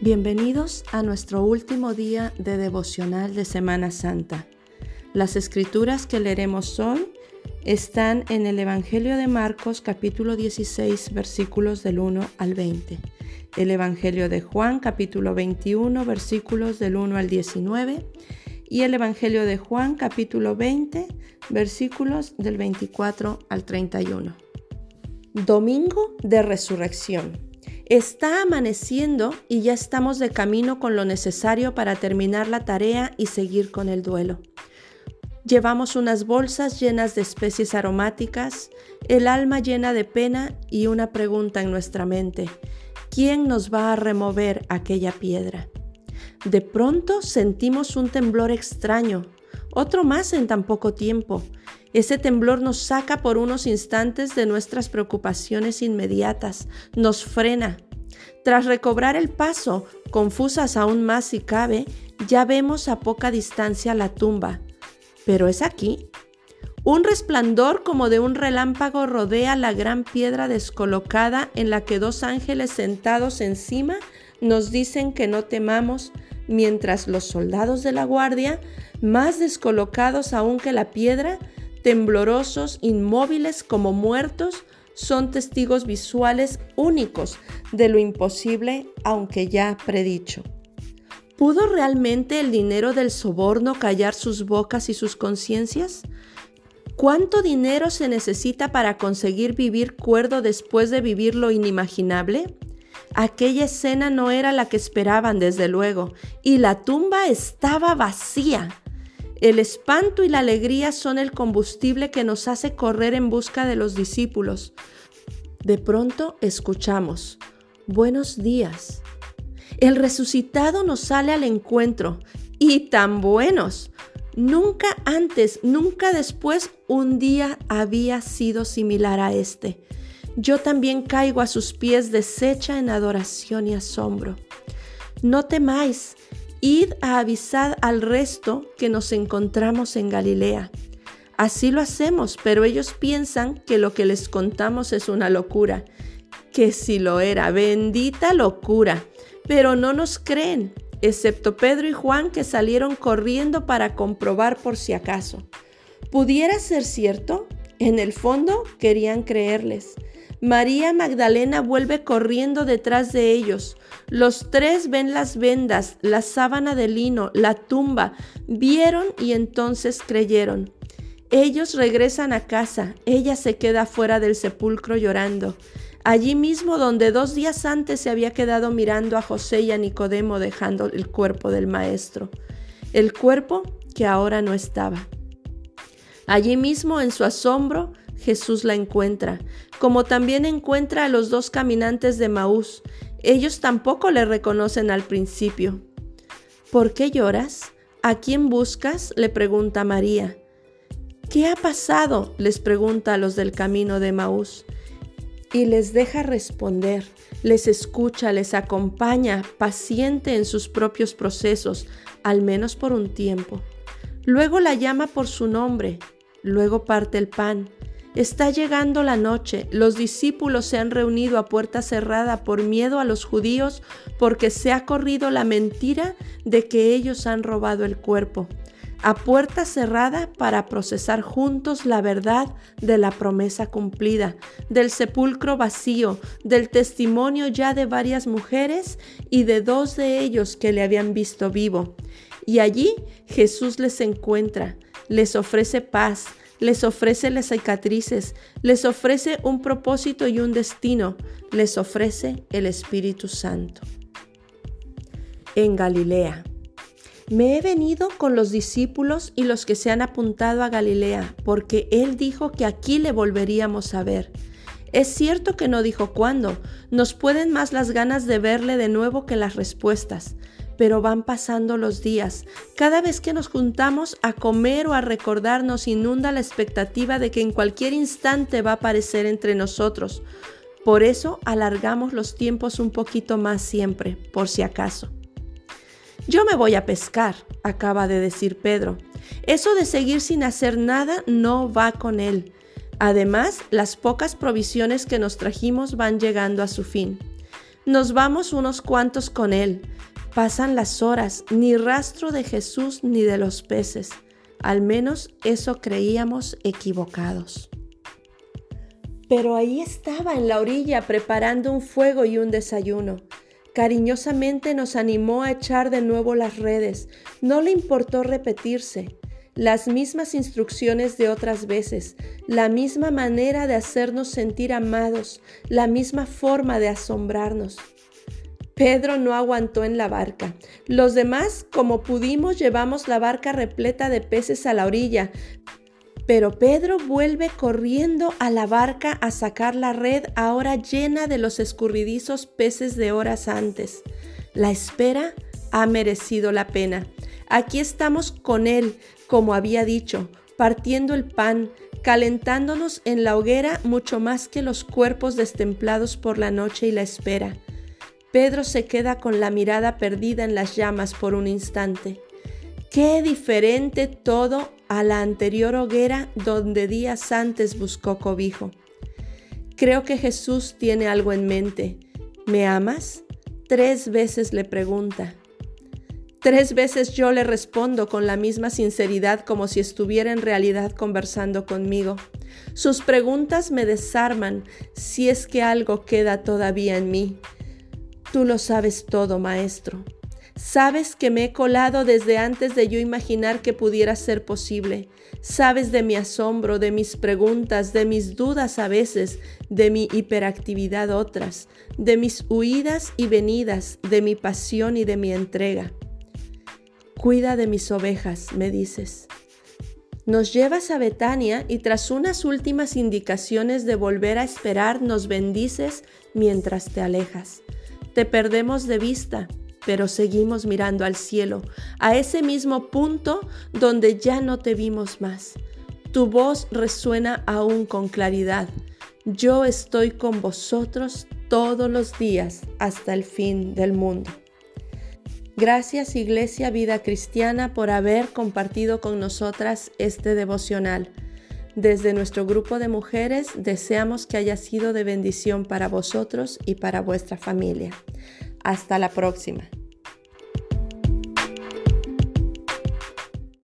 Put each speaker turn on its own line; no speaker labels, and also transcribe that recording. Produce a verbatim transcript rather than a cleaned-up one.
Bienvenidos a nuestro último día de devocional de Semana Santa. Las escrituras que leeremos hoy están en el Evangelio de Marcos, capítulo dieciséis, versículos del uno al veinte. El Evangelio de Juan, capítulo veintiuno, versículos del uno al diecinueve. Y el Evangelio de Juan, capítulo veinte, versículos del veinticuatro al treinta y uno. Domingo de Resurrección. Está amaneciendo y ya estamos de camino con lo necesario para terminar la tarea y seguir con el duelo. Llevamos unas bolsas llenas de especies aromáticas, el alma llena de pena y una pregunta en nuestra mente: ¿quién nos va a remover aquella piedra? De pronto sentimos un temblor extraño, otro más en tan poco tiempo. Ese temblor nos saca por unos instantes de nuestras preocupaciones inmediatas, nos frena. Tras recobrar el paso, confusas aún más si cabe, ya vemos a poca distancia la tumba. ¿Pero es aquí? Un resplandor como de un relámpago rodea la gran piedra descolocada en la que dos ángeles sentados encima nos dicen que no temamos, mientras los soldados de la guardia, más descolocados aún que la piedra, temblorosos, inmóviles como muertos, son testigos visuales únicos de lo imposible, aunque ya predicho. ¿Pudo realmente el dinero del soborno callar sus bocas y sus conciencias? ¿Cuánto dinero se necesita para conseguir vivir cuerdo después de vivir lo inimaginable? Aquella escena no era la que esperaban, desde luego, y la tumba estaba vacía. El espanto y la alegría son el combustible que nos hace correr en busca de los discípulos. De pronto escuchamos: «Buenos días». El resucitado nos sale al encuentro, y tan buenos. Nunca antes, nunca después, un día había sido similar a este. Yo también caigo a sus pies deshecha en adoración y asombro. No temáis. Id a avisar al resto que nos encontramos en Galilea. Así lo hacemos, pero ellos piensan que lo que les contamos es una locura. Que si lo era, bendita locura. Pero no nos creen, excepto Pedro y Juan, que salieron corriendo para comprobar por si acaso. ¿Pudiera ser cierto? En el fondo querían creerles. María Magdalena vuelve corriendo detrás de ellos. Los tres ven las vendas, la sábana de lino, la tumba. Vieron y entonces creyeron. Ellos regresan a casa. Ella se queda fuera del sepulcro llorando. Allí mismo donde dos días antes se había quedado mirando a José y a Nicodemo dejando el cuerpo del maestro. El cuerpo que ahora no estaba. Allí mismo, en su asombro, Jesús la encuentra, como también encuentra a los dos caminantes de Emaús. Ellos tampoco le reconocen al principio. ¿Por qué lloras? ¿A quién buscas?, le pregunta María. ¿Qué ha pasado?, les pregunta a los del camino de Emaús. Y les deja responder, les escucha, les acompaña, paciente en sus propios procesos, al menos por un tiempo. Luego la llama por su nombre, luego parte el pan. Está llegando la noche, los discípulos se han reunido a puerta cerrada por miedo a los judíos, porque se ha corrido la mentira de que ellos han robado el cuerpo. A puerta cerrada para procesar juntos la verdad de la promesa cumplida, del sepulcro vacío, del testimonio ya de varias mujeres y de dos de ellos que le habían visto vivo. Y allí Jesús les encuentra, les ofrece paz, les ofrece las cicatrices, les ofrece un propósito y un destino, les ofrece el Espíritu Santo. En Galilea. Me he venido con los discípulos y los que se han apuntado a Galilea, porque Él dijo que aquí le volveríamos a ver. Es cierto que no dijo cuándo, nos pueden más las ganas de verle de nuevo que las respuestas. Pero van pasando los días. Cada vez que nos juntamos a comer o a recordar, nos inunda la expectativa de que en cualquier instante va a aparecer entre nosotros. Por eso alargamos los tiempos un poquito más siempre, por si acaso. Yo me voy a pescar, acaba de decir Pedro. Eso de seguir sin hacer nada no va con él. Además, las pocas provisiones que nos trajimos van llegando a su fin. Nos vamos unos cuantos con él. Pasan las horas, ni rastro de Jesús ni de los peces. Al menos eso creíamos equivocados. Pero ahí estaba en la orilla preparando un fuego y un desayuno. Cariñosamente nos animó a echar de nuevo las redes. No le importó repetirse. Las mismas instrucciones de otras veces, la misma manera de hacernos sentir amados, la misma forma de asombrarnos. Pedro no aguantó en la barca. Los demás, como pudimos, llevamos la barca repleta de peces a la orilla. Pero Pedro vuelve corriendo a la barca a sacar la red ahora llena de los escurridizos peces de horas antes. La espera ha merecido la pena. Aquí estamos con él, como había dicho, partiendo el pan, calentándonos en la hoguera mucho más que los cuerpos destemplados por la noche y la espera. Pedro se queda con la mirada perdida en las llamas por un instante. Qué diferente todo a la anterior hoguera donde días antes buscó cobijo. Creo que Jesús tiene algo en mente. ¿Me amas? Tres veces le pregunta. Tres veces yo le respondo con la misma sinceridad como si estuviera en realidad conversando conmigo. Sus preguntas me desarman si es que algo queda todavía en mí. Tú lo sabes todo, maestro. Sabes que me he colado desde antes de yo imaginar que pudiera ser posible. Sabes de mi asombro, de mis preguntas, de mis dudas a veces, de mi hiperactividad otras, de mis huidas y venidas, de mi pasión y de mi entrega. Cuida de mis ovejas, me dices. Nos llevas a Betania y tras unas últimas indicaciones de volver a esperar, nos bendices mientras te alejas. Te perdemos de vista, pero seguimos mirando al cielo, a ese mismo punto donde ya no te vimos más. Tu voz resuena aún con claridad. Yo estoy con vosotros todos los días hasta el fin del mundo. Gracias, Iglesia Vida Cristiana, por haber compartido con nosotras este devocional. Desde nuestro grupo de mujeres deseamos que haya sido de bendición para vosotros y para vuestra familia. Hasta la próxima.